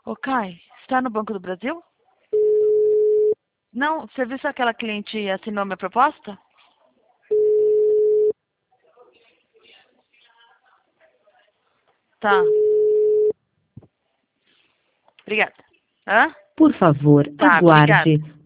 Ô, Kai, está no Banco do Brasil? Não, você viu se aquela cliente assinou minha proposta? Tá. Obrigada. Hã? Por favor, Tá, obrigada. aguarde.